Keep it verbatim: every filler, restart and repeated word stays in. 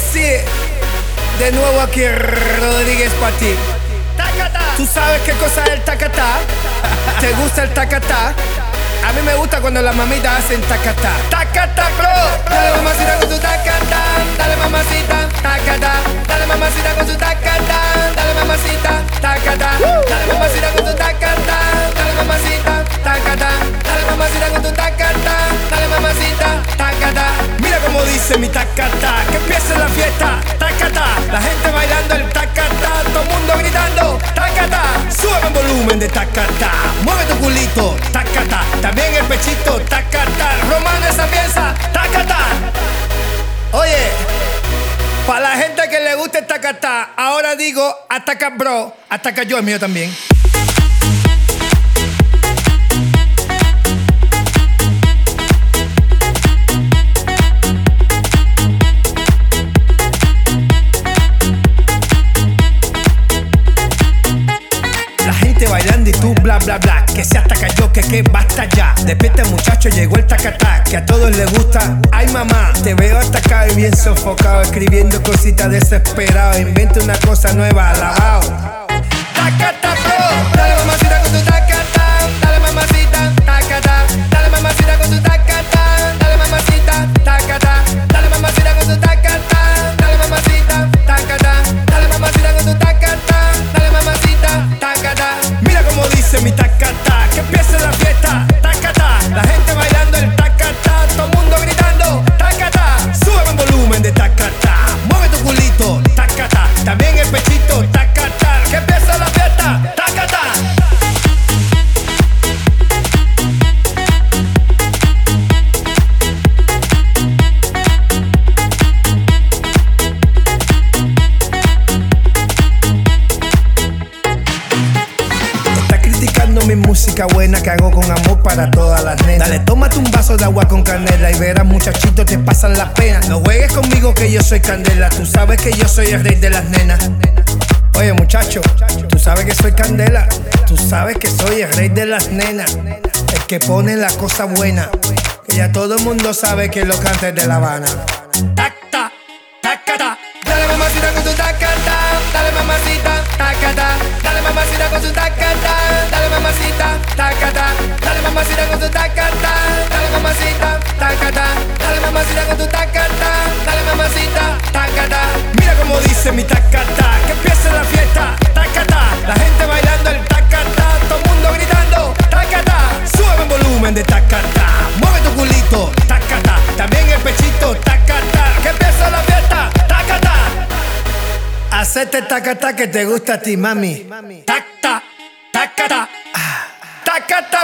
sí, de nuevo aquí Rodríguez para ti. ¿Tú sabes qué cosa es el tacatá? ¿Te gusta el tacatá? A mí me gusta cuando las mamitas hacen tacatá. Tacatá, bro. Dale mamacita con su tacatá. Dale mamacita, tacatá. Dale mamacita con su tacatá. Dale mamacita, tacatá. Dale mamacita con su tacatá. Dale mamacita, tacatá. Dale mamacita con tu tacatá. Dale mamacita, tacatá. Mira cómo dice mi tacatá. Que empiece la fiesta, tacatá. La gente bailando el tacatá. Todo el mundo gritando, tacatá. Sube el volumen de tacatá. Mueve tu culito, tacatá. También el pechito, tacatá. Romano esa pieza, tacatá. Oye, para la gente que le guste el tacatá, ahora digo ataca bro, ataca yo, el mío también. Bailando y tú bla bla bla, que se ataca yo, que que basta ya. Despierta muchacho, llegó el tacatá, que a todos les gusta. Ay mamá, te veo atacado y bien sofocado, escribiendo cositas desesperado. Inventa una cosa nueva, alabao. Tacatá bro, dale mamacita con tu tacatá. Dale mamacita, tacatá. Dale mamacita con tu tacatá. Dale mamacita, tacatá. Dale mamacita con tu tacatá. Dale mamacita, tacatá. Dale mamacita con tu tacatá. Dale mamacita, tacatá. Mira como dice mi tacatá, que empiece la fiesta, tacatá. La gente bailando el tacatá, todo el mundo gritando, tacatá. Sube el volumen de tacatá, mueve tu culito, tacatá. También el pechito, tacatá. Que empiece la fiesta, tacatá. Mi música buena que hago con amor para todas las nenas. Dale, tómate un vaso de agua con canela y verás muchachito te pasan las penas. No juegues conmigo que yo soy candela, tú sabes que yo soy el rey de las nenas. Oye muchacho, tú sabes que soy candela, tú sabes que soy el rey de las nenas. El que pone la cosa buena, que ya todo el mundo sabe que lo canta es de La Habana. Tacta, tacata. Dale mamacita con tu tacata. Dale mamacita, tacata. Dale mamacita con tu tacata. Dale mamacita, tacata. Dale mamacita con tu tacata. Dale mamacita, tacata. Dale mamacita con tu tacata. Dale mamacita, tacata. Mira como dice mi tacata, que empiece la fiesta, tacata. La gente bailando el tacata, todo el mundo gritando, tacata. Sube el volumen de tacata, mueve tu culito, tacata. También el pechito, tacata. Que empiece la fiesta, tacata. Hacete tacata que te gusta a ti, mami. Tacta, tacata, tacata.